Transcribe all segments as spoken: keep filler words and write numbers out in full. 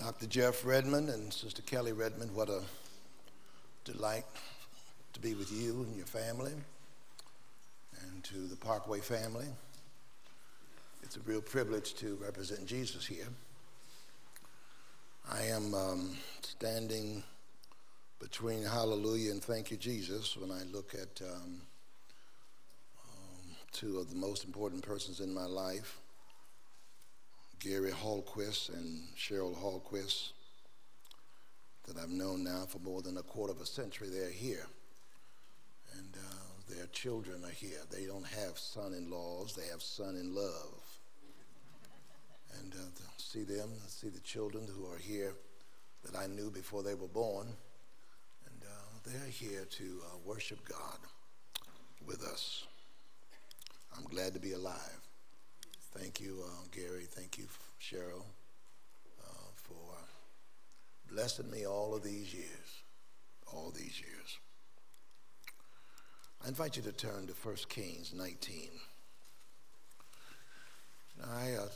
Doctor Jeff Redmond and Sister Kelly Redmond, what a delight to be with you and your family, and to the Parkway family. It's a real privilege to represent Jesus here. I am um, standing between hallelujah and thank you, Jesus, when I look at um, um, two of the most important persons in my life, Gary Hallquist and Cheryl Hallquist, that I've known now for more than a quarter of a century. They're here, and uh, their children are here. They don't have son-in-laws, they have son-in-love. And uh, to see them, see the children who are here that I knew before they were born, and uh, they're here to uh, worship God with us. I'm glad to be alive. Thank you, uh, Gary. Thank you, Cheryl, uh, for blessing me all of these years, all these years. I invite you to turn to First Kings nineteen. Now, I uh,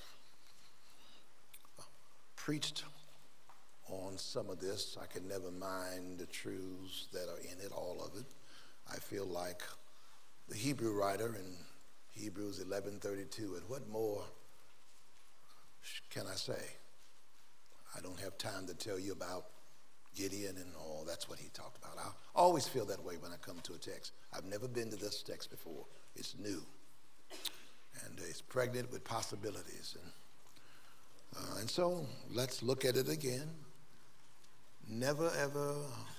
preached on some of this. I can never mind the truths that are in it, all of it. I feel like the Hebrew writer in Hebrews eleven thirty-two, and what more can I say? I don't have time to tell you about Gideon and all. That's what he talked about. I always feel that way when I come to a text. I've never been to this text before. It's new, and it's pregnant with possibilities. And, uh, and so let's look at it again. Never ever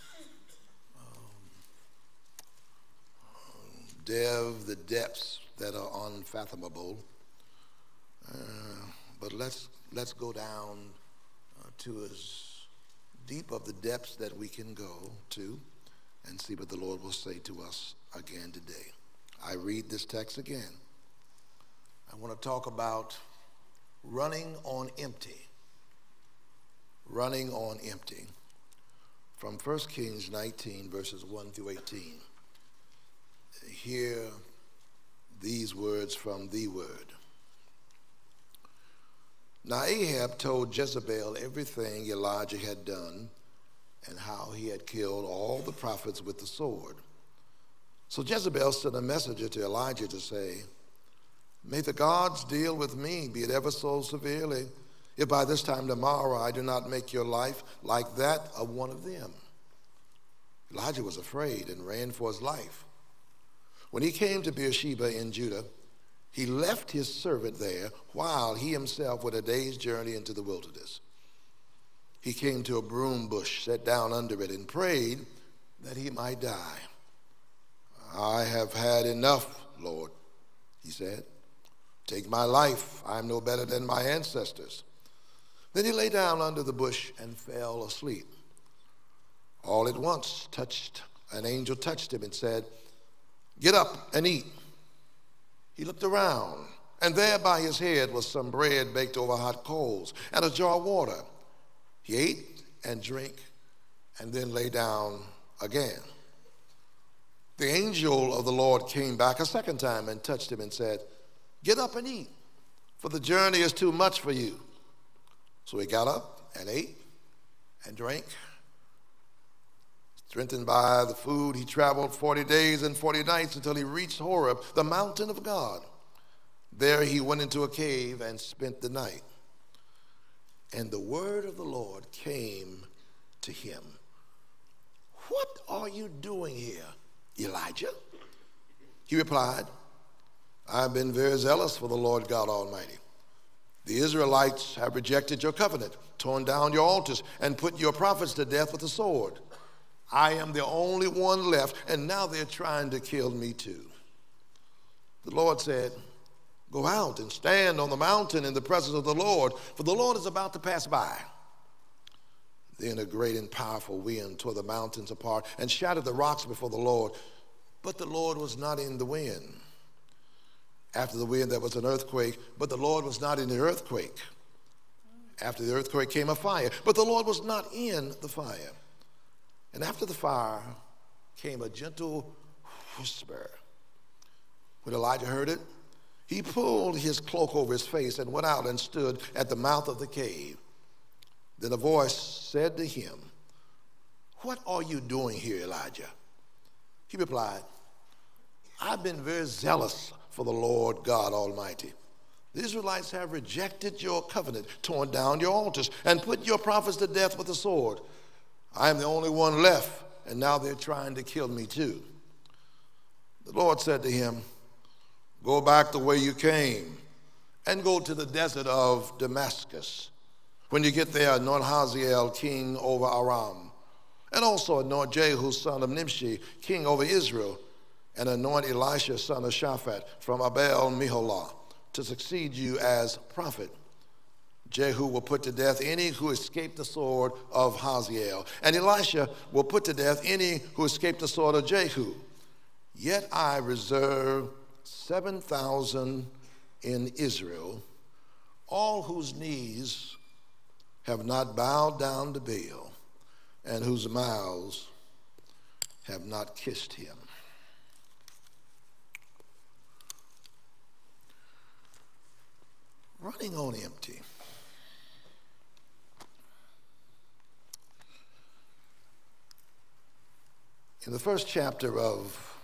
delve the depths that are unfathomable, uh, but let's let's go down uh, to as deep of the depths that we can go to and see what the Lord will say to us again today. I read this text again. I want to talk about running on empty. Running on empty. From First Kings nineteen, verses one through eighteen. Hear these words from the word. Now Ahab told Jezebel everything Elijah had done and how he had killed all the prophets with the sword. So Jezebel sent a messenger to Elijah to say, "May the gods deal with me, be it ever so severely, if by this time tomorrow I do not make your life like that of one of them." Elijah was afraid and ran for his life. When he came to Beersheba in Judah, he left his servant there while he himself went a day's journey into the wilderness. He came to a broom bush, sat down under it, and prayed that he might die. "I have had enough, Lord," he said. "Take my life. I am no better than my ancestors." Then he lay down under the bush and fell asleep. All at once touched, an angel touched him and said, "Get up and eat." He looked around, and there by his head was some bread baked over hot coals and a jar of water. He ate and drank and then lay down again. The angel of the Lord came back a second time and touched him and said, "Get up and eat, for the journey is too much for you." So he got up and ate and drank. Strengthened by the food, he traveled forty days and forty nights until he reached Horeb, the mountain of God. There he went into a cave and spent the night. And the word of the Lord came to him. "What are you doing here, Elijah?" He replied, "I've been very zealous for the Lord God Almighty. The Israelites have rejected your covenant, torn down your altars, and put your prophets to death with the sword. I am the only one left, and now they're trying to kill me too." The Lord said, "Go out and stand on the mountain in the presence of the Lord, for the Lord is about to pass by." Then a great and powerful wind tore the mountains apart and shattered the rocks before the Lord, but the Lord was not in the wind. After the wind there was an earthquake, but the Lord was not in the earthquake. After the earthquake came a fire, but the Lord was not in the fire. And after the fire came a gentle whisper. When Elijah heard it, he pulled his cloak over his face and went out and stood at the mouth of the cave. Then a voice said to him, "What are you doing here, Elijah?" He replied, "I've been very zealous for the Lord God Almighty. The Israelites have rejected your covenant, torn down your altars, and put your prophets to death with the sword. I am the only one left, and now they're trying to kill me too." The Lord said to him, "Go back the way you came and go to the desert of Damascus. When you get there, anoint Hazael king over Aram, and also anoint Jehu son of Nimshi king over Israel, and anoint Elisha son of Shaphat from Abel Meholah to succeed you as prophet. Jehu will put to death any who escaped the sword of Hazael, and Elisha will put to death any who escaped the sword of Jehu. Yet I reserve seven thousand in Israel, all whose knees have not bowed down to Baal, and whose mouths have not kissed him." Running on empty. In the first chapter of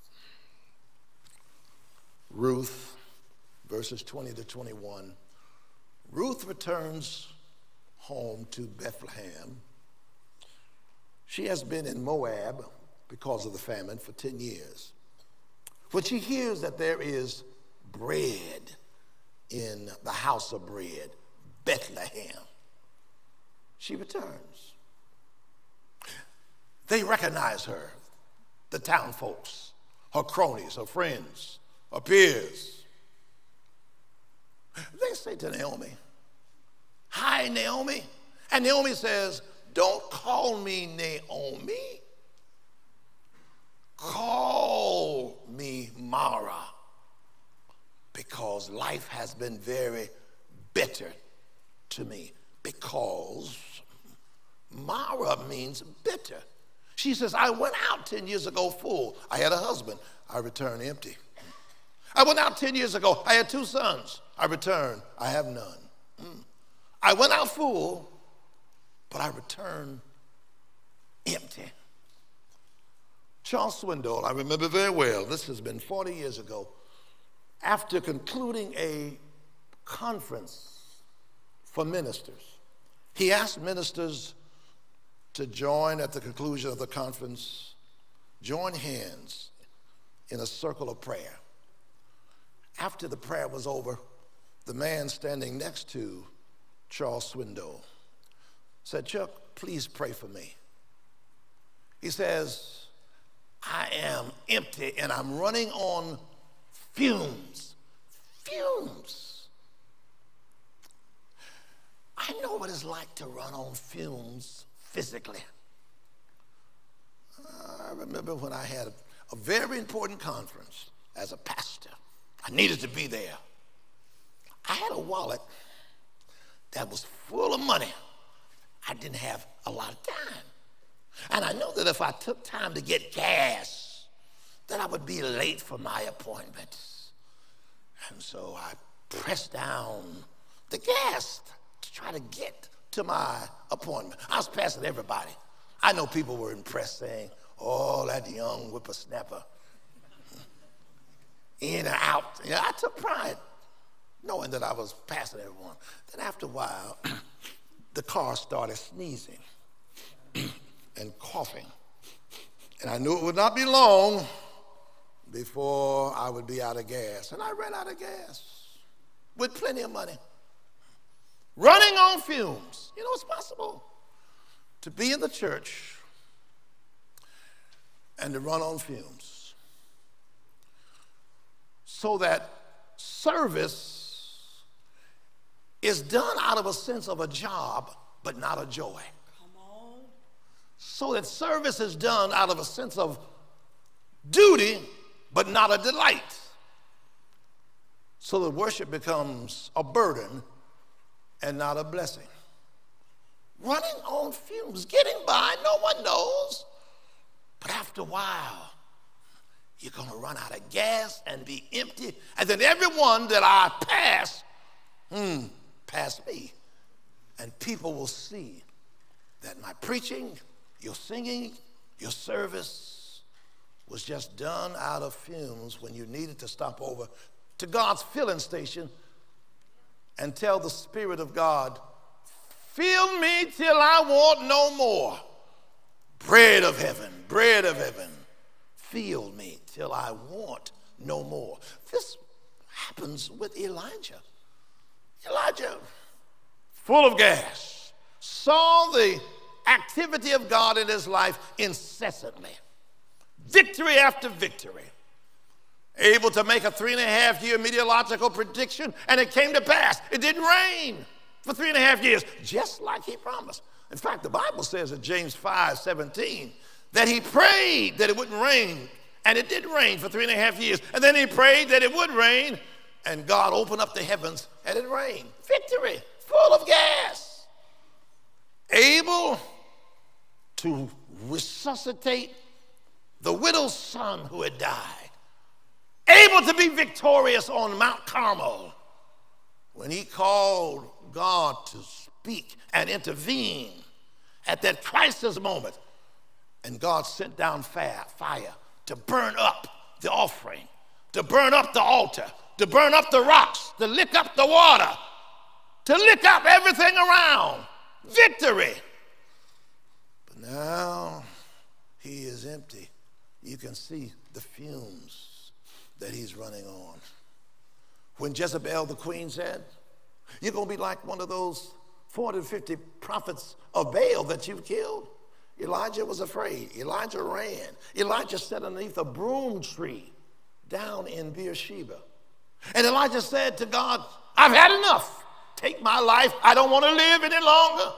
Ruth, verses twenty to twenty-one, Ruth returns home to Bethlehem. She has been in Moab because of the famine for ten years. When she hears that there is bread in the house of bread, Bethlehem, she returns. They recognize her, the town folks, her cronies, her friends, her peers. They say to Naomi, "Hi, Naomi." And Naomi says, "Don't call me Naomi. Call me Mara, because life has been very bitter to me." Because Mara means bitter. She says, "I went out ten years ago full. I had a husband. I returned empty. I went out ten years ago. I had two sons. I returned. I have none. Mm. I went out full, but I returned empty." Charles Swindoll, I remember very well, this has been forty years ago, after concluding a conference for ministers, he asked ministers to join at the conclusion of the conference, join hands in a circle of prayer. After the prayer was over, the man standing next to Charles Swindoll said, "Chuck, please pray for me." He says, "I am empty and I'm running on fumes." Fumes. I know what it's like to run on fumes physically. I remember when I had a, a very important conference as a pastor. I needed to be there. I had a wallet that was full of money. I didn't have a lot of time. And I know that if I took time to get gas, that I would be late for my appointments. And so I pressed down the gas to try to get to my appointment. I was passing everybody. I know people were impressed, saying, "Oh, that young whippersnapper, in and out." You know, I took pride knowing that I was passing everyone. Then after a while, the car started sneezing and coughing. And I knew it would not be long before I would be out of gas. And I ran out of gas with plenty of money. Running on fumes. You know, it's possible to be in the church and to run on fumes, so that service is done out of a sense of a job, but not a joy. Come on. So that service is done out of a sense of duty, but not a delight. So that worship becomes a burden and not a blessing. Running on fumes, getting by, no one knows. But after a while, you're going to run out of gas and be empty. And then everyone that I pass, hmm, pass me. and people will see that my preaching, your singing, your service was just done out of fumes when you needed to stop over to God's filling station and tell the Spirit of God, fill me till I want no more. Bread of heaven, bread of heaven, fill me till I want no more. This happens with Elijah. Elijah, full of gas, saw the activity of God in his life incessantly. Victory after victory. Able to make a three and a half year meteorological prediction, and it came to pass. It didn't rain for three and a half years, just like he promised. In fact, the Bible says in James five seventeen that he prayed that it wouldn't rain, and it did rain for three and a half years. And then he prayed that it would rain, and God opened up the heavens, and it rained. Victory, full of gas. Able to resuscitate the widow's son who had died. Able to be victorious on Mount Carmel when he called God to speak and intervene at that crisis moment. And God sent down fire, fire to burn up the offering, to burn up the altar, to burn up the rocks, to lick up the water, to lick up everything around. Victory. But now he is empty. You can see the fumes that he's running on. When Jezebel, the queen, said, you're going to be like one of those four hundred fifty prophets of Baal that you've killed, Elijah was afraid. Elijah ran. Elijah sat underneath a broom tree down in Beersheba. And Elijah said to God, I've had enough. Take my life. I don't want to live any longer.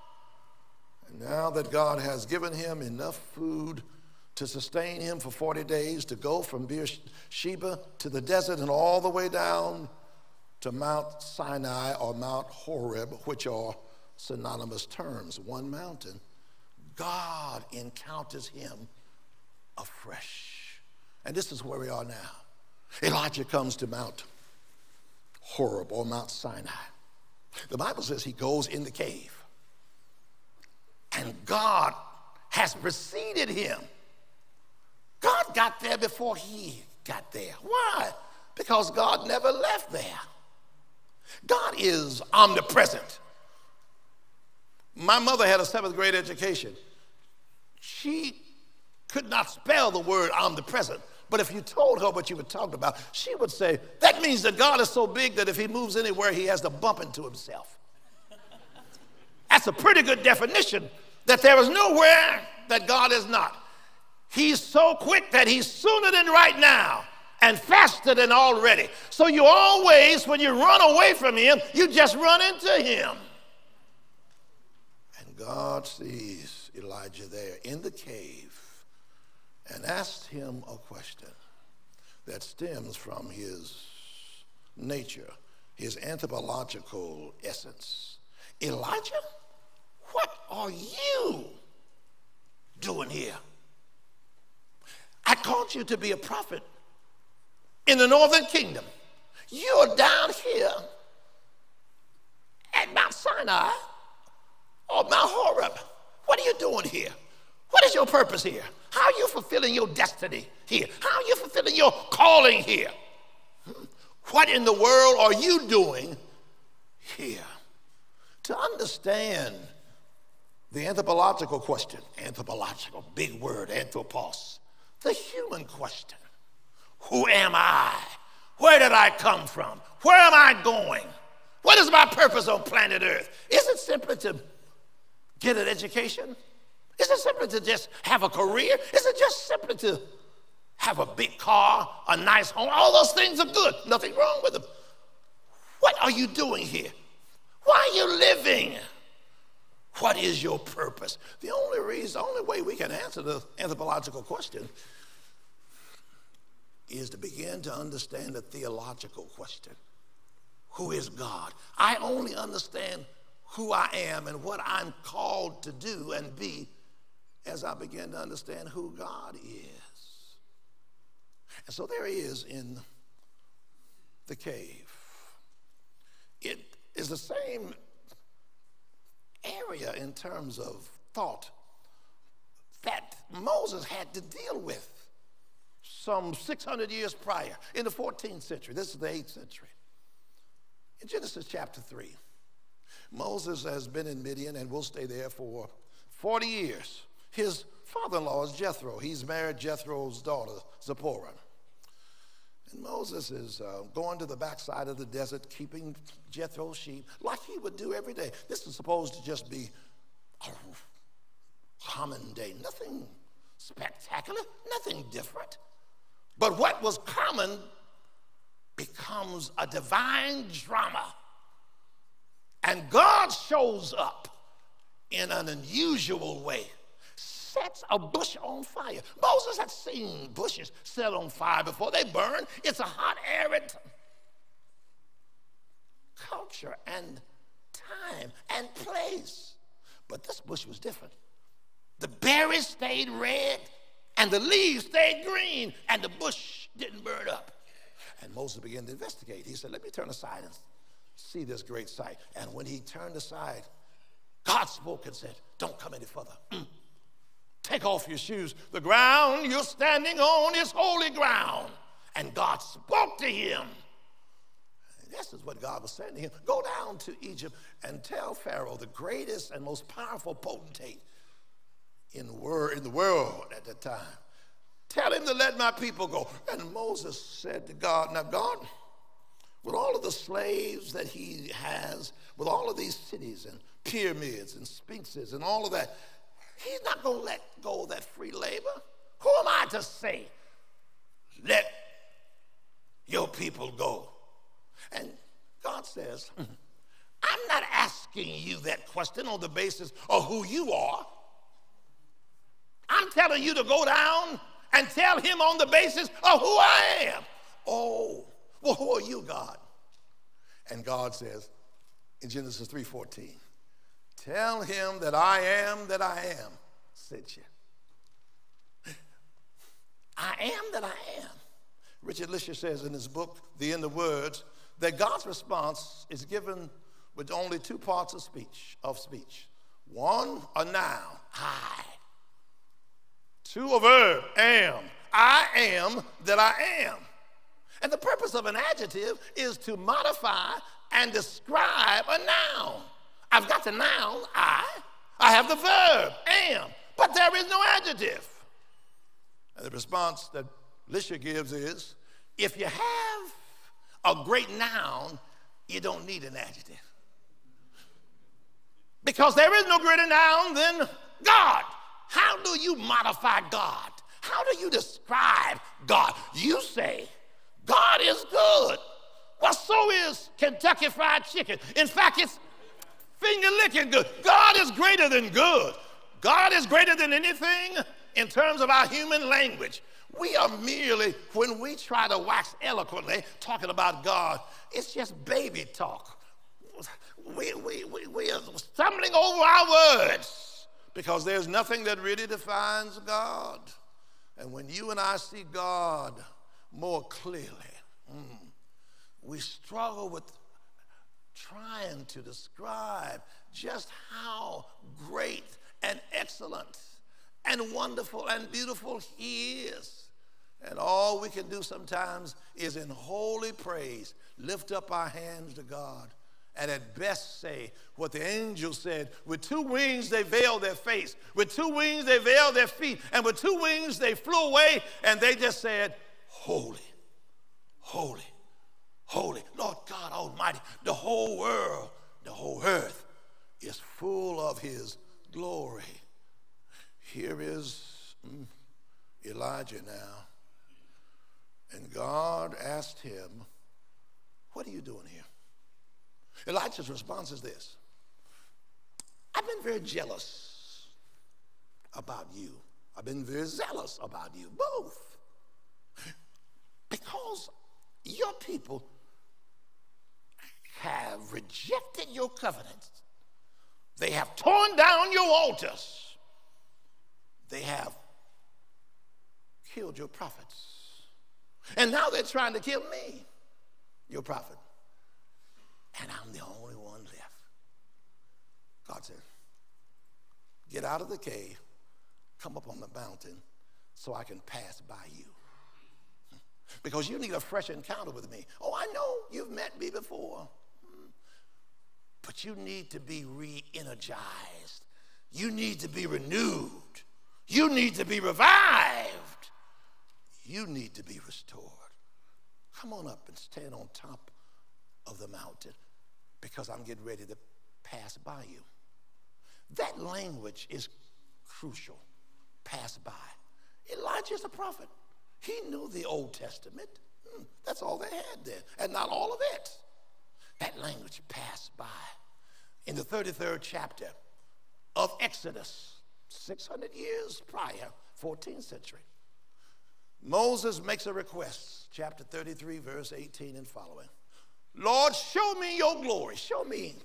And now that God has given him enough food to sustain him for forty days, to go from Beersheba to the desert and all the way down to Mount Sinai or Mount Horeb, which are synonymous terms, one mountain, God encounters him afresh. And this is where we are now. Elijah comes to Mount Horeb or Mount Sinai. The Bible says he goes in the cave. And God has preceded him. God got there before he got there. Why? Because God never left there. God is omnipresent. My mother had a seventh grade education. She could not spell the word omnipresent, but if you told her what you were talking about, she would say, that means that God is so big that if he moves anywhere, he has to bump into himself. That's a pretty good definition, that there is nowhere that God is not. He's so quick that he's sooner than right now and faster than already. So you always, when you run away from him, you just run into him. And God sees Elijah there in the cave and asks him a question that stems from his nature, his anthropological essence. Elijah, what are you doing here? I called you to be a prophet in the northern kingdom. You're down here at Mount Sinai or Mount Horeb. What are you doing here? What is your purpose here? How are you fulfilling your destiny here? How are you fulfilling your calling here? What in the world are you doing here? To understand the anthropological question, anthropological, big word, anthropos, the human question. Who am I? Where did I come from? Where am I going? What is my purpose on planet Earth? Is it simply to get an education? Is it simply to just have a career? Is it just simply to have a big car, a nice home? All those things are good. Nothing wrong with them. What are you doing here? Why are you living? What is your purpose? The only reason, the only way we can answer the anthropological question is to begin to understand the theological question. Who is God? I only understand who I am and what I'm called to do and be as I begin to understand who God is. And so there he is in the cave. It is the same area in terms of thought that Moses had to deal with some six hundred years prior, in the fourteenth century. This is the eighth century. In Genesis chapter three, Moses has been in Midian and will stay there for forty years. His father-in-law is Jethro. He's married Jethro's daughter, Zipporah. And Moses is uh, going to the backside of the desert, keeping Jethro's sheep like he would do every day. This is supposed to just be a common day, nothing spectacular, nothing different. But what was common becomes a divine drama. And God shows up in an unusual way, sets a bush on fire. Moses had seen bushes set on fire before. They burn. It's a hot, arid culture and time and place. But this bush was different. The berries stayed red, and the leaves stayed green, and the bush didn't burn up. And Moses began to investigate. He said, let me turn aside and see this great sight. And when he turned aside, God spoke and said, don't come any further. Mm. Take off your shoes. The ground you're standing on is holy ground. And God spoke to him. And this is what God was saying to him. Go down to Egypt and tell Pharaoh, the greatest and most powerful potentate in the, wor- in the world at that time, tell him to let my people go. And Moses said to God, now God, with all of the slaves that he has, with all of these cities and pyramids and sphinxes and all of that, he's not going to let go of that free labor. Who am I to say, let your people go? And God says, I'm not asking you that question on the basis of who you are. I'm telling you to go down and tell him on the basis of who I am. Oh, well, who are you, God? And God says in Genesis three fourteen, tell him that I am that I am sent you. I am that I am. Richard Lisher says in his book, The End of Words, that God's response is given with only two parts of speech, of speech. One, a noun, I. Two, a verb, am. I am that I am. And the purpose of an adjective is to modify and describe a noun. I've got the noun, I. I have the verb, am. But there is no adjective. And the response that Lisher gives is, if you have a great noun, you don't need an adjective. Because there is no greater noun than God. How do you modify God? How do you describe God? You say, God is good. Well, so is Kentucky Fried Chicken. In fact, it's finger-licking good. God is greater than good. God is greater than anything in terms of our human language. We are merely, when we try to wax eloquently talking about God, it's just baby talk. We, we, we, we are stumbling over our words because there's nothing that really defines God. And when you and I see God more clearly, mm, we struggle with trying to describe just how great and excellent and wonderful and beautiful he is. And all we can do sometimes is in holy praise lift up our hands to God and at best say what the angel said, with two wings they veiled their face, with two wings they veiled their feet, and with two wings they flew away, and they just said, holy, holy, holy, Lord God Almighty. The whole world, the whole earth is full of his glory. Here is mm, Elijah now. And God asked him, what are you doing here? Elijah's response is this: I've been very jealous about you. I've been very zealous about you, both. Because your people have rejected your covenants. They have torn down your altars. They have killed your prophets. And now they're trying to kill me, your prophet. And I'm the only one left. God said, get out of the cave, come up on the mountain so I can pass by you. Because you need a fresh encounter with me. Oh, I know you've met me before. But you need to be re-energized. You need to be renewed. You need to be revived. You need to be restored. Come on up and stand on top of the mountain because I'm getting ready to pass by you. That language is crucial. Pass by. Elijah is a prophet. He knew the Old Testament. Hmm, that's all they had then, and not all of it. That language passed by. In the thirty-third chapter of Exodus, six hundred years prior, fourteenth century, Moses makes a request, chapter thirty-three, verse eighteen and following. Lord, show me your glory. Show me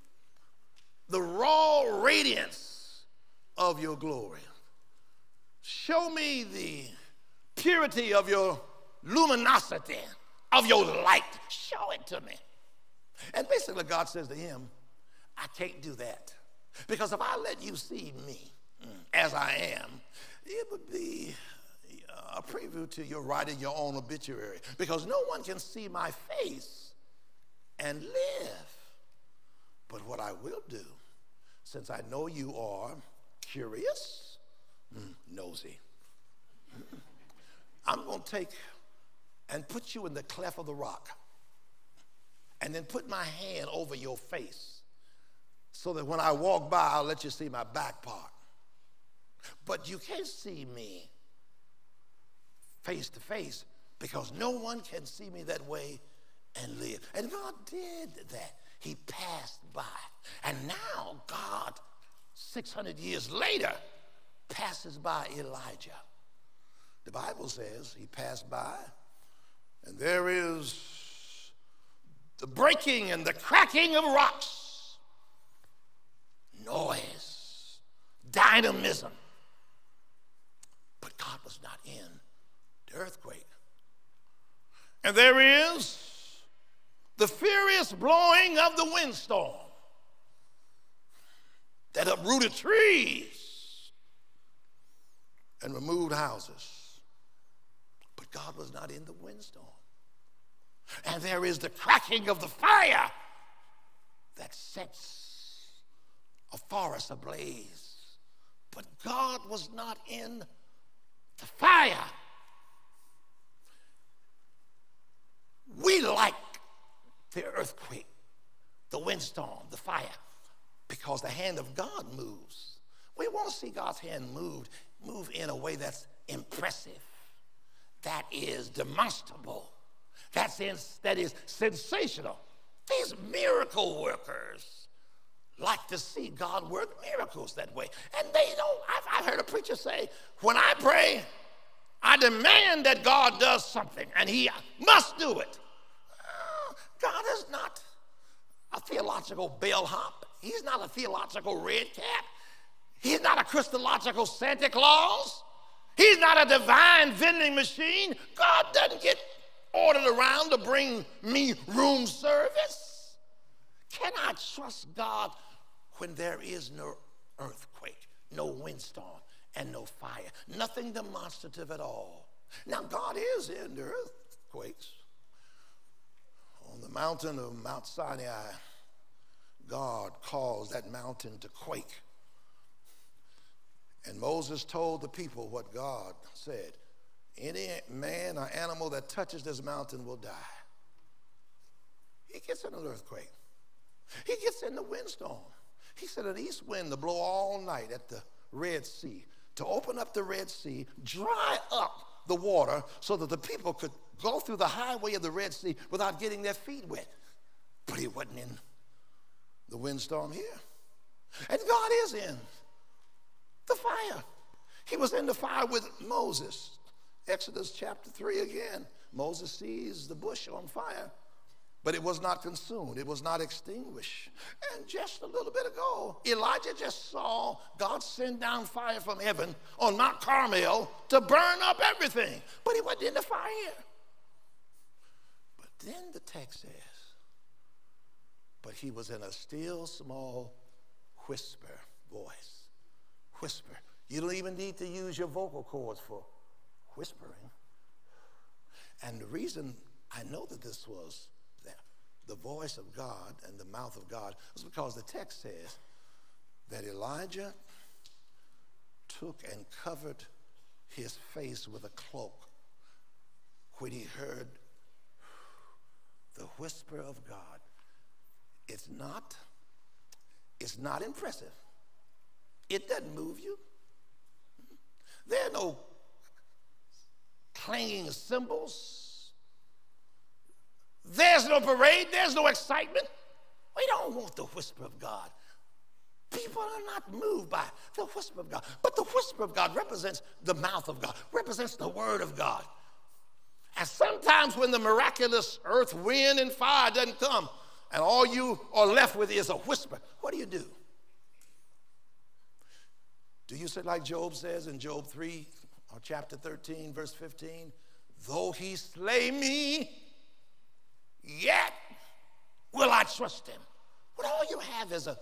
the raw radiance of your glory. Show me the purity of your luminosity, of your light. Show it to me. And basically God says to him, I can't do that. Because if I let you see me as I am, it would be a preview to your writing your own obituary. Because no one can see my face and live. But what I will do, since I know you are curious, mm, nosy, mm, I'm going to take and put you in the cleft of the rock and then put my hand over your face so that when I walk by, I'll let you see my back part. But you can't see me face to face because no one can see me that way and live. And God did that. He passed by. And now God, six hundred years later, passes by Elijah. The Bible says he passed by, and there is the breaking and the cracking of rocks, noise, dynamism. But God was not in the earthquake. And there is the furious blowing of the windstorm that uprooted trees and removed houses. But God was not in the windstorm. And there is the cracking of the fire that sets a forest ablaze. But God was not in the fire. We like the earthquake, the windstorm, the fire, because the hand of God moves. We want to see God's hand move, move in a way that's impressive, that is demonstrable, that's in, that is sensational. These miracle workers like to see God work miracles that way. And they don't, I've, I've heard a preacher say, when I pray, I demand that God does something, and he must do it. Uh, God is not a theological bellhop. He's not a theological red cap. He's not a Christological Santa Claus. He's not a divine vending machine. God doesn't get ordered around to bring me room service. Can I trust God when there is no earthquake, no windstorm, and no fire? Nothing demonstrative at all. Now, God is in the earthquakes. On the mountain of Mount Sinai, God caused that mountain to quake. And Moses told the people what God said. Any man or animal that touches this mountain will die. He gets in an earthquake. He gets in the windstorm. He said an east wind to blow all night at the Red Sea, to open up the Red Sea, dry up the water so that the people could go through the highway of the Red Sea without getting their feet wet. But he wasn't in the windstorm here. And God is in the fire. He was in the fire with Moses. Exodus chapter three again. Moses sees the bush on fire, but it was not consumed. It was not extinguished. And just a little bit ago, Elijah just saw God send down fire from heaven on Mount Carmel to burn up everything. But he wasn't in the fire. But then the text says, but he was in a still small whisper voice whisper. You don't even need to use your vocal cords for whispering. And the reason I know that this was the, the voice of God and the mouth of God was because the text says that Elijah took and covered his face with a cloak when he heard the whisper of God. It's not, it's not impressive. It doesn't move you. There are no clanging cymbals. There's no parade. There's no excitement. We don't want the whisper of God. People are not moved by the whisper of God. But the whisper of God represents the mouth of God, represents the word of God. And sometimes when the miraculous earth, wind, and fire doesn't come, and all you are left with is a whisper, what do you do? Do you say like Job says in Job three, or chapter thirteen, verse fifteen, though he slay me, yet will I trust him. What all you have is a,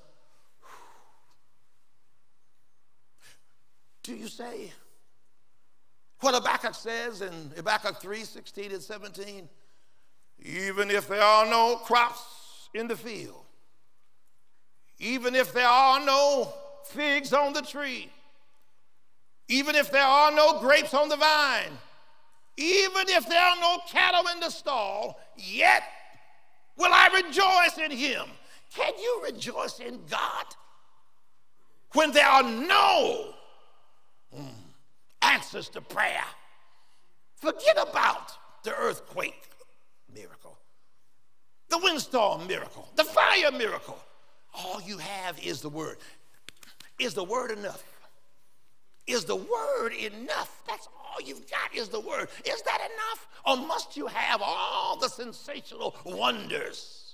do you say what Habakkuk says in Habakkuk three, sixteen and seventeen? Even if there are no crops in the field, even if there are no figs on the tree, even if there are no grapes on the vine, even if there are no cattle in the stall, yet will I rejoice in him. Can you rejoice in God when there are no mm, answers to prayer? Forget about the earthquake miracle, the windstorm miracle, the fire miracle. All you have is the word. Is the word enough? Is the word enough? That's all you've got is the word. Is that enough? Or must you have all the sensational wonders?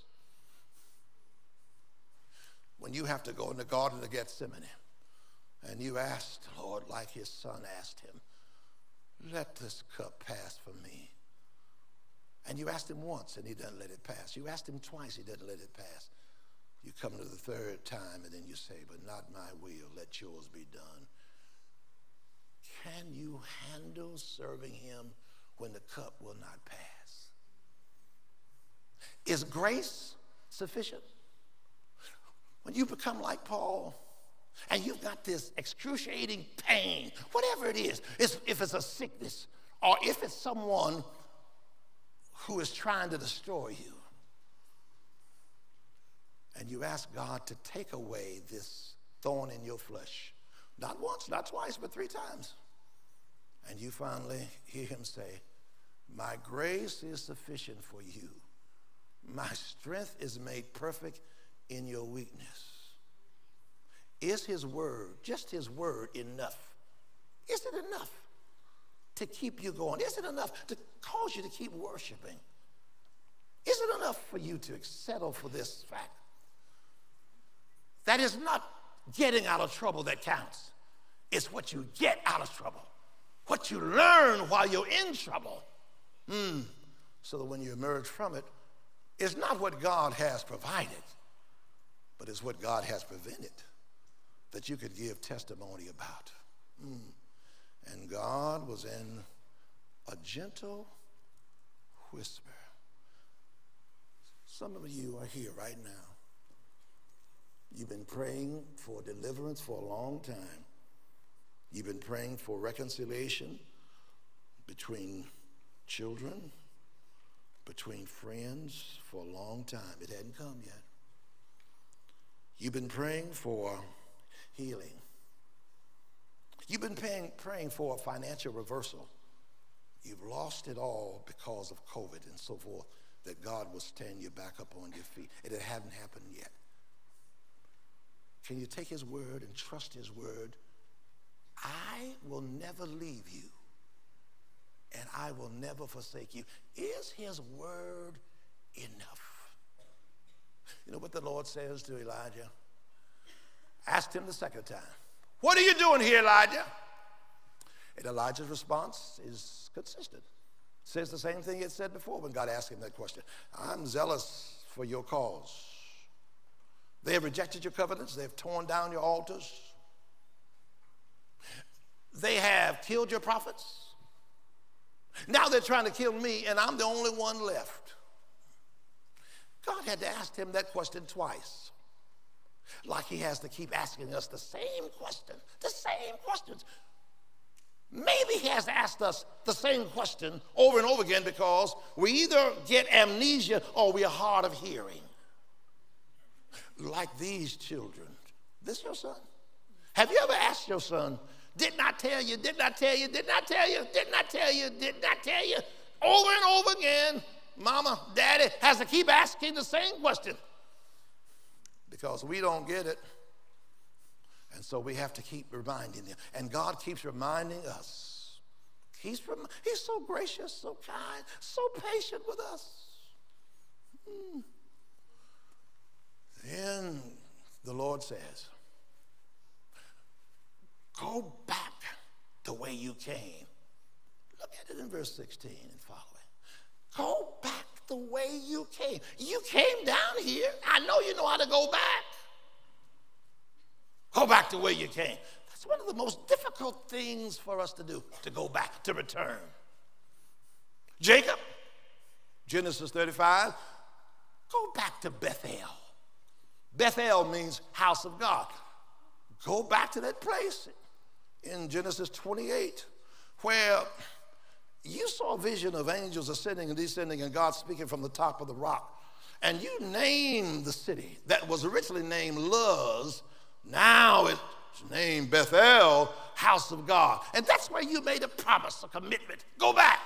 When you have to go in the Garden of Gethsemane and you asked, Lord, like his son asked him, let this cup pass from me. And you asked him once and he doesn't let it pass. You asked him twice, he doesn't let it pass. You come to the third time and then you say, but not my will, let yours be done. Can you handle serving him when the cup will not pass? Is grace sufficient? When you become like Paul and you've got this excruciating pain, whatever it is, it's, if it's a sickness or if it's someone who is trying to destroy you, and you ask God to take away this thorn in your flesh, not once, not twice, but three times. And you finally hear him say, my grace is sufficient for you. My strength is made perfect in your weakness. Is his word, just his word, enough? Is it enough to keep you going? Is it enough to cause you to keep worshiping? Is it enough for you to settle for this fact? That is not getting out of trouble that counts. It's what you get out of trouble. What you learn while you're in trouble. Mm. So that when you emerge from it, it's not what God has provided, but it's what God has prevented that you could give testimony about. Mm. And God was in a gentle whisper. Some of you are here right now. You've been praying for deliverance for a long time. You've been praying for reconciliation between children, between friends for a long time. It hadn't come yet. You've been praying for healing. You've been paying, praying for a financial reversal. You've lost it all because of COVID and so forth, that God will stand you back up on your feet. And it hadn't happened yet. Can you take his word and trust his word? I will never leave you, and I will never forsake you. Is his word enough? You know what the Lord says to Elijah? Asked him the second time, what are you doing here, Elijah? And Elijah's response is consistent. Says the same thing he had said before when God asked him that question. I'm zealous for your cause. They have rejected your covenants. They have torn down your altars. they have killed your prophets. Now they're trying to kill me, and I'm the only one left. God had to ask him that question twice. Like he has to keep asking us the same question, the same questions. Maybe he has asked us the same question over and over again because we either get amnesia or we are hard of hearing. Like these children. This your son? Have you ever asked your son, did not tell you, did not tell you, did not tell you, did not tell you, did not tell you, over and over again? Mama, daddy has to keep asking the same question because we don't get it. And so we have to keep reminding them. And God keeps reminding us. He's, rem- he's so gracious, so kind, so patient with us. Hmm. Then the Lord says, go back the way you came. Look at it in verse sixteen and following. Go back the way you came. You came down here. I know you know how to go back. Go back the way you came. That's one of the most difficult things for us to do, to go back, to return. Jacob, Genesis thirty-five, go back to Bethel. Bethel means house of God. Go back to that place in Genesis twenty-eight where you saw a vision of angels ascending and descending and God speaking from the top of the rock. And you named the city that was originally named Luz. Now it's named Bethel, house of God. And that's where you made a promise, a commitment. Go back.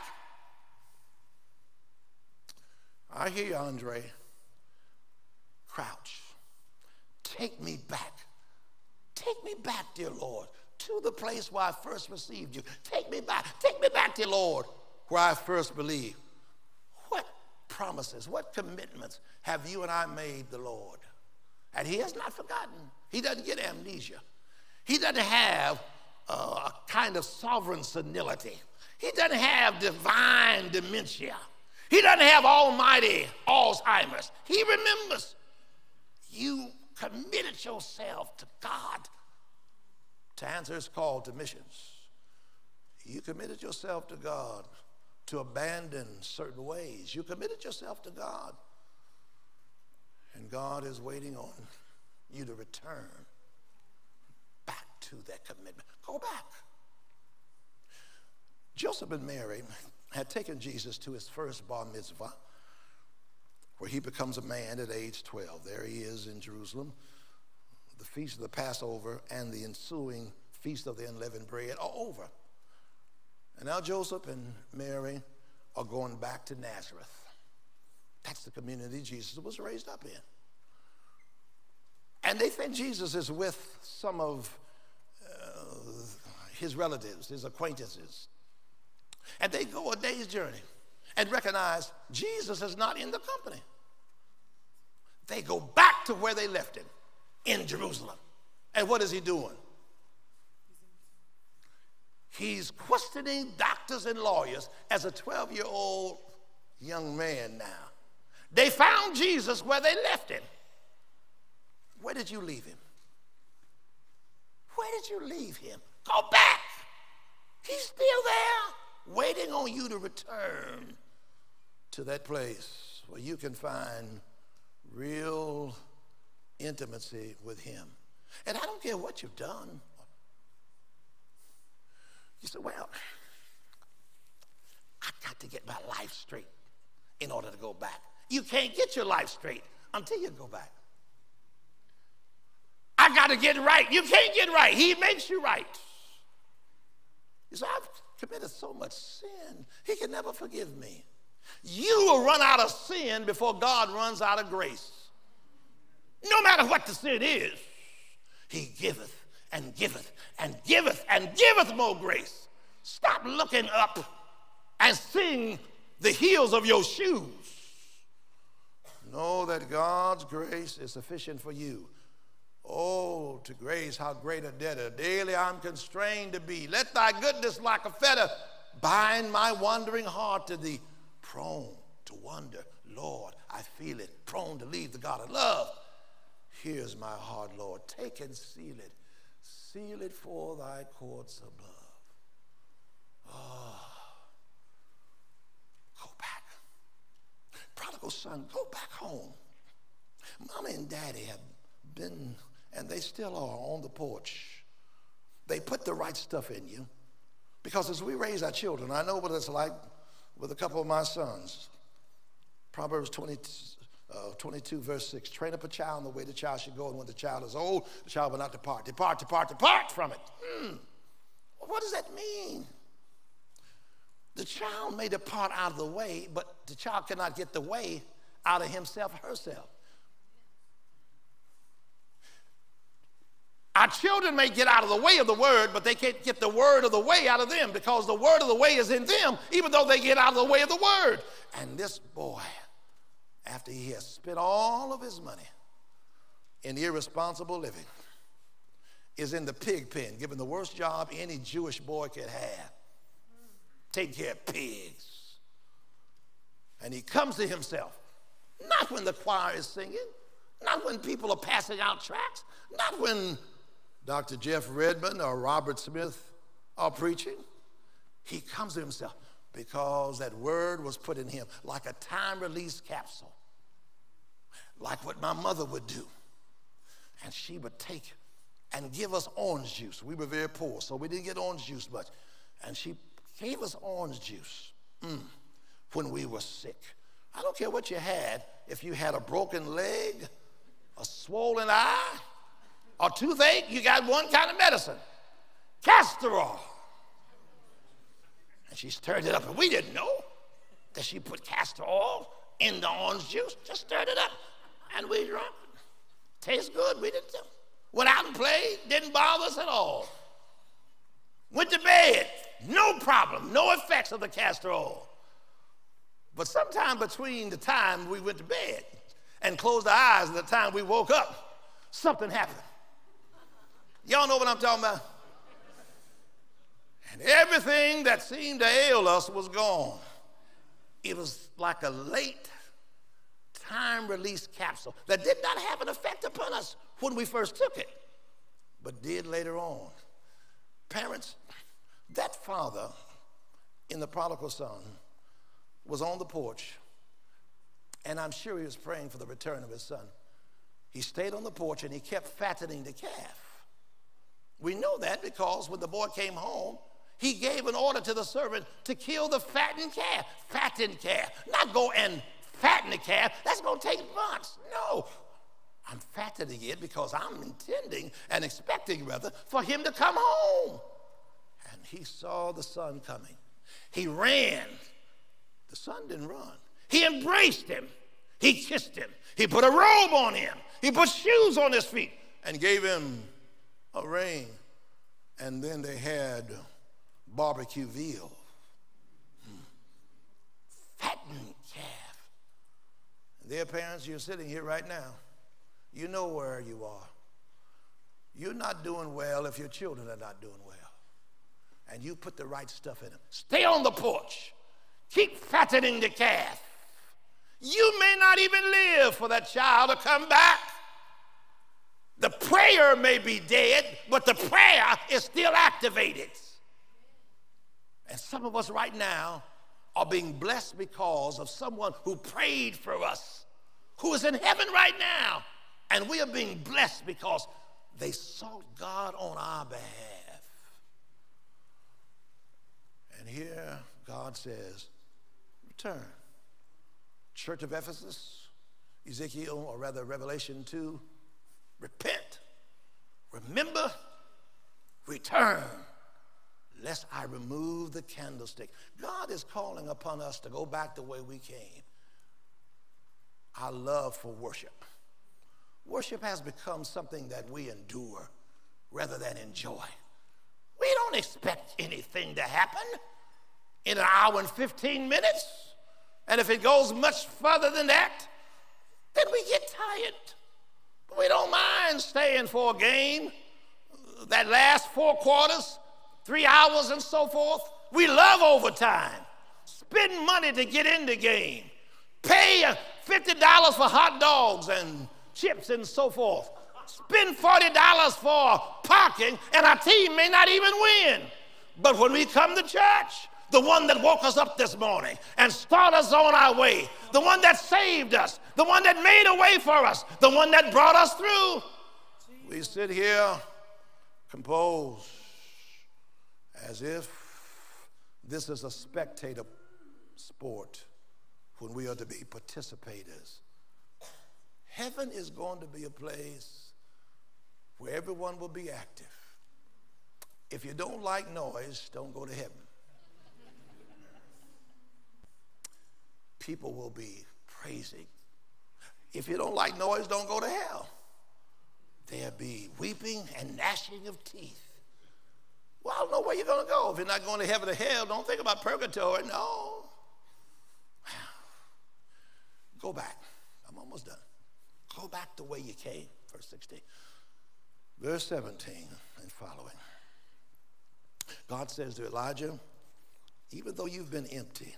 I hear you, Andre. Crouch. Take me back. Take me back, dear Lord, to the place where I first received you. Take me back. Take me back, dear Lord, where I first believed. What promises, what commitments have you and I made the Lord? And he has not forgotten. He doesn't get amnesia. He doesn't have uh, a kind of sovereign senility. He doesn't have divine dementia. He doesn't have almighty Alzheimer's. He remembers. You committed yourself to God to answer his call to missions. You committed yourself to God to abandon certain ways. You committed yourself to God. And God is waiting on you to return back to that commitment. Go back. Joseph and Mary had taken Jesus to his first bar mitzvah, where he becomes a man at age twelve. There he is in Jerusalem. The feast of the Passover and the ensuing feast of the unleavened bread are over. And now Joseph and Mary are going back to Nazareth. That's the community Jesus was raised up in. And they think Jesus is with some of uh, his relatives, his acquaintances. And they go a day's journey and recognize Jesus is not in the company. They go back to where they left him in Jerusalem. And what is he doing? He's questioning doctors and lawyers as a twelve-year-old young man now. They found Jesus where they left him. Where did you leave him? Where did you leave him? Go back. He's still there, waiting on you to return to that place where you can find real intimacy with him. And I don't care what you've done. You say, well, I got to get my life straight in order to go back. You can't get your life straight until you go back. I got to get right. You can't get right. He makes you right. You say, I've committed so much sin. He can never forgive me. You will run out of sin before God runs out of grace. No matter what the sin is, he giveth and giveth and giveth and giveth more grace. Stop looking up and seeing the heels of your shoes. Know that God's grace is sufficient for you. Oh, to grace, how great a debtor daily I'm constrained to be. Let thy goodness like a fetter bind my wandering heart to thee. Prone to wonder, Lord, I feel it. Prone to leave the God of love. Here's my heart, Lord. Take and seal it. Seal it for thy courts above. Oh, go back. Prodigal son, go back home. Mommy and daddy have been, and they still are, on the porch. They put the right stuff in you. Because as we raise our children, I know what it's like with a couple of my sons. Proverbs twenty, uh, twenty-two, verse six, train up a child in the way the child should go, and when the child is old, the child will not depart. Depart, depart, depart from it. Mm. What does that mean? The child may depart out of the way, but the child cannot get the way out of himself or herself. Our children may get out of the way of the word, but they can't get the word of the way out of them, because the word of the way is in them, even though they get out of the way of the word. And this boy, after he has spent all of his money in irresponsible living, is in the pig pen, given the worst job any Jewish boy could have, taking care of pigs. And he comes to himself, not when the choir is singing, not when people are passing out tracts, not when Doctor Jeff Redmond or Robert Smith are preaching. He comes to himself because that word was put in him like a time-release capsule, like what my mother would do. And she would take and give us orange juice. We were very poor, so we didn't get orange juice much. And she gave us orange juice mm, when we were sick. I don't care what you had. If you had a broken leg, a swollen eye, or toothache, you got one kind of medicine, castor oil. And she stirred it up, and we didn't know that she put castor oil in the orange juice. Just stirred it up, and we drank it. Tastes good, we didn't know. Went out and played, didn't bother us at all. Went to bed, no problem, no effects of the castor oil. But sometime between the time we went to bed and closed our eyes and the time we woke up, something happened. Y'all know what I'm talking about? And everything that seemed to ail us was gone. It was like a late time-release capsule that did not have an effect upon us when we first took it, but did later on. Parents, that father in the prodigal son was on the porch, and I'm sure he was praying for the return of his son. He stayed on the porch and he kept fattening the calf. We know that because when the boy came home, he gave an order to the servant to kill the fattened calf. Fattened calf. Not go and fatten the calf. That's going to take months. No. I'm fattening it because I'm intending and expecting, rather, for him to come home. And he saw the son coming. He ran. The son didn't run. He embraced him. He kissed him. He put a robe on him. He put shoes on his feet and gave him a ring. And then they had barbecue veal. Hmm. Fattened calf. And their parents, you're sitting here right now. You know where you are. You're not doing well if your children are not doing well. And you put the right stuff in them. Stay on the porch. Keep fattening the calf. You may not even live for that child to come back. The prayer may be dead, but the prayer is still activated. And some of us right now are being blessed because of someone who prayed for us, who is in heaven right now. And we are being blessed because they sought God on our behalf. And here God says, return. Church of Ephesus, Ezekiel, or rather Revelation two, repent, remember, return, lest I remove the candlestick. God is calling upon us to go back the way we came. Our love for worship. Worship has become something that we endure rather than enjoy. We don't expect anything to happen in an hour and fifteen minutes. And if it goes much further than that, then we get tired. We don't mind staying for a game that lasts four quarters, three hours and so forth. We love overtime. Spend money to get in the game. Pay fifty dollars for hot dogs and chips and so forth. Spend forty dollars for parking, and our team may not even win. But when we come to church, the one that woke us up this morning and started us on our way, the one that saved us, the one that made a way for us, the one that brought us through, we sit here composed as if this is a spectator sport when we are to be participators. Heaven is going to be a place where everyone will be active. If you don't like noise, don't go to heaven. People will be praising. If you don't like noise, don't go to hell. There'll be weeping and gnashing of teeth. Well, I don't know where you're going to go. If you're not going to heaven or hell, don't think about purgatory. No. Go back. I'm almost done. Go back the way you came, verse sixteen. Verse seventeen and following. God says to Elijah, even though you've been empty,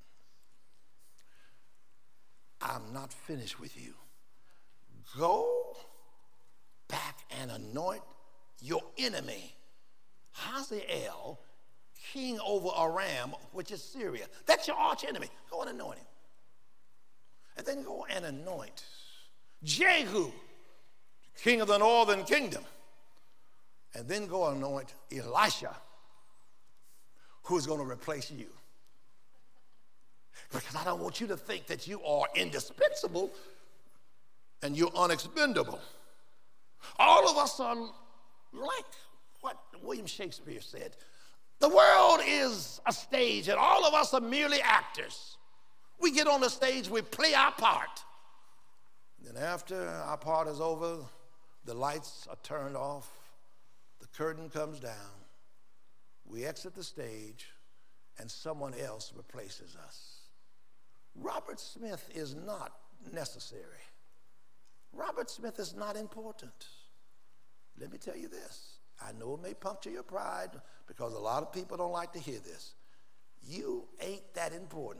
I'm not finished with you. Go back and anoint your enemy, Hazael, king over Aram, which is Syria. That's your arch enemy. Go and anoint him. And then go and anoint Jehu, king of the northern kingdom. And then go and anoint Elisha, who's going to replace you. Because I don't want you to think that you are indispensable and you're unexpendable. All of us are like what William Shakespeare said. The world is a stage and all of us are merely actors. We get on the stage, we play our part. Then after our part is over, the lights are turned off, the curtain comes down, we exit the stage, and someone else replaces us. Robert Smith is not necessary. Robert Smith is not important. Let me tell you this. I know it may puncture your pride because a lot of people don't like to hear this. You ain't that important.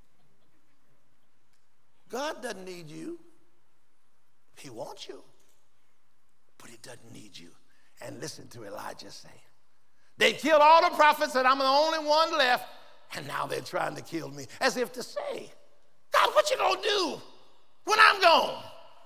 God doesn't need you. He wants you, but he doesn't need you. And listen to Elijah say, they killed all the prophets and I'm the only one left, and now they're trying to kill me. As if to say, God, what you gonna do when I'm gone?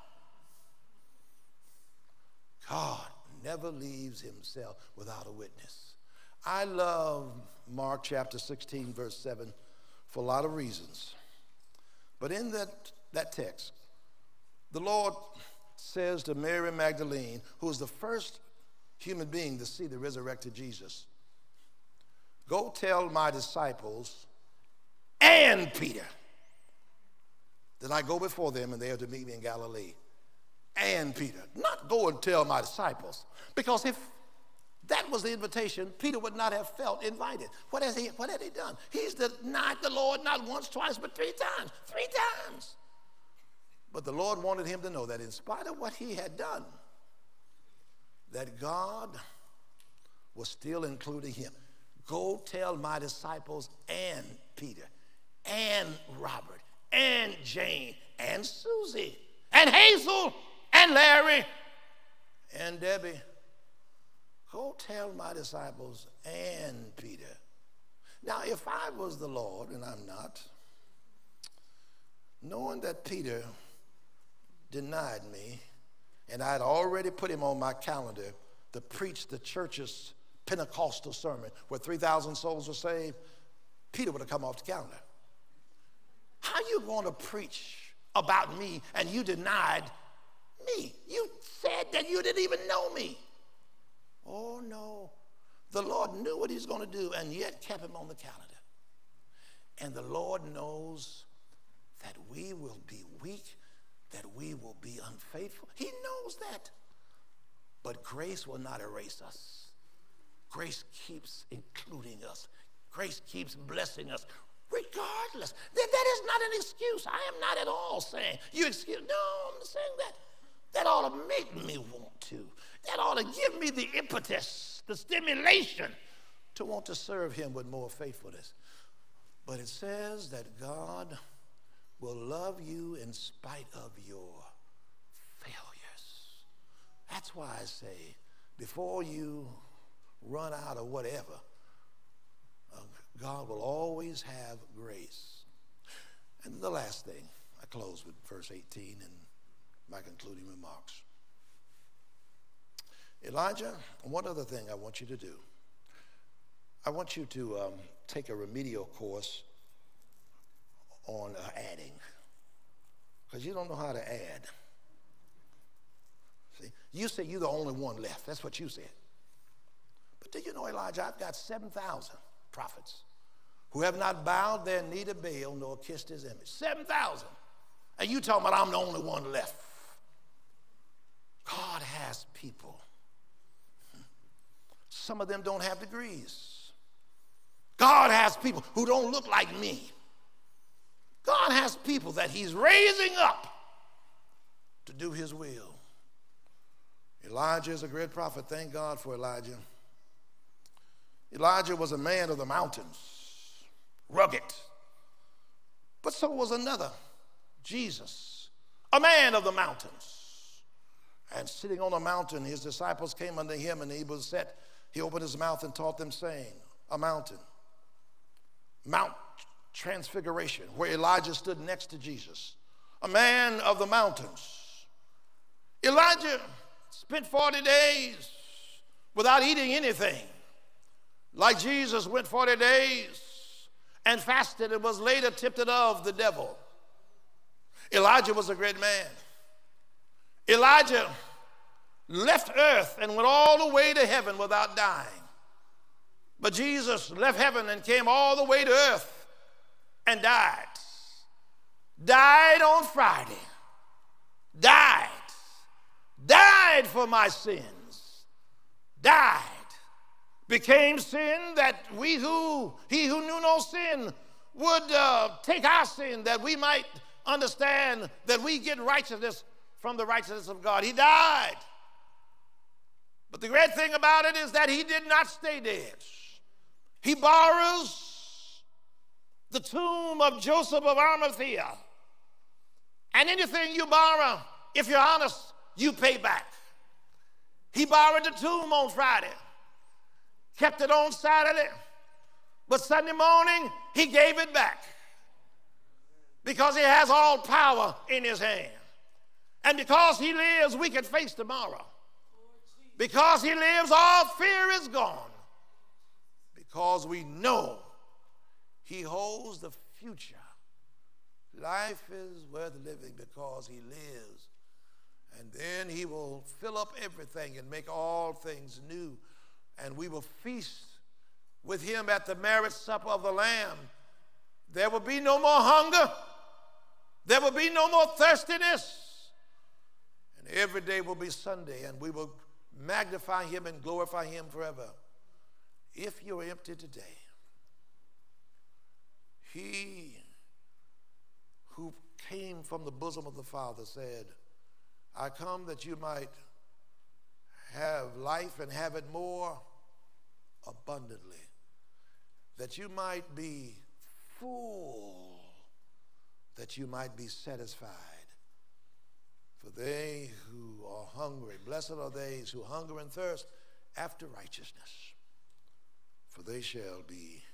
God never leaves himself without a witness. I love Mark chapter sixteen, verse seven for a lot of reasons. But in that, that text, the Lord says to Mary Magdalene, who is the first human being to see the resurrected Jesus, go tell my disciples and Peter that I go before them and they are to meet me in Galilee. And Peter, not go and tell my disciples, because if that was the invitation, Peter would not have felt invited. What has he, what had he done? He's denied the Lord not once, twice, but three times. Three times. But the Lord wanted him to know that in spite of what he had done, that God was still including him. Go tell my disciples and Peter and Robert and Jane and Susie and Hazel and Larry and Debbie. Go tell my disciples and Peter. Now, if I was the Lord, and I'm not, knowing that Peter denied me, and I'd already put him on my calendar to preach the church's Pentecostal sermon where three thousand souls were saved, Peter would have come off the calendar. How are you going to preach about me and you denied me? You said that you didn't even know me. Oh, no. The Lord knew what he was going to do and yet kept him on the calendar. And the Lord knows that we will be weak, that we will be unfaithful. He knows that. But grace will not erase us. Grace keeps including us. Grace keeps blessing us regardless. That, that is not an excuse. I am not at all saying you excuse. No, I'm not saying that. That ought to make me want to. That ought to give me the impetus, the stimulation to want to serve him with more faithfulness. But it says that God will love you in spite of your failures. That's why I say, before you run out of whatever, God will always have grace. And the last thing, I close with verse eighteen and my concluding remarks. Elijah, one other thing I want you to do. I want you to um, take a remedial course on uh, adding, because you don't know how to add. See, you say you're the only one left. That's what you said. But do you know, Elijah, I've got seven thousand prophets who have not bowed their knee to Baal nor kissed his image. seven thousand. And you talking about I'm the only one left. God has people. Some of them don't have degrees. God has people who don't look like me. God has people that he's raising up to do his will. Elijah is a great prophet. Thank God for Elijah. Elijah was a man of the mountains, rugged. But so was another, Jesus, a man of the mountains. And sitting on a mountain, his disciples came unto him, and he was set. He opened his mouth and taught them, saying, a mountain, Mount Transfiguration, where Elijah stood next to Jesus, a man of the mountains. Elijah spent forty days without eating anything, like Jesus went forty days and fasted and was later tempted of the devil. Elijah was a great man. Elijah left earth and went all the way to heaven without dying. But Jesus left heaven and came all the way to earth and died. Died on Friday. Died. Died for my sins. Died. Became sin that we who, he who knew no sin would uh, take our sin, that we might understand that we get righteousness from the righteousness of God. He died. But the great thing about it is that he did not stay dead. He borrows the tomb of Joseph of Arimathea. And anything you borrow, if you're honest, you pay back. He borrowed the tomb on Friday, kept it on Saturday, but Sunday morning he gave it back because he has all power in his hand. And because he lives, we can face tomorrow. Because he lives, all fear is gone. Because we know he holds the future. Life is worth living because he lives. And then he will fill up everything and make all things new. And we will feast with him at the marriage supper of the Lamb. There will be no more hunger. There will be no more thirstiness. And every day will be Sunday, and we will magnify him and glorify him forever. If you're empty today, he who came from the bosom of the Father said, I come that you might have life and have it more abundantly, that you might be full, that you might be satisfied. For they who are hungry, blessed are they who hunger and thirst after righteousness, for they shall be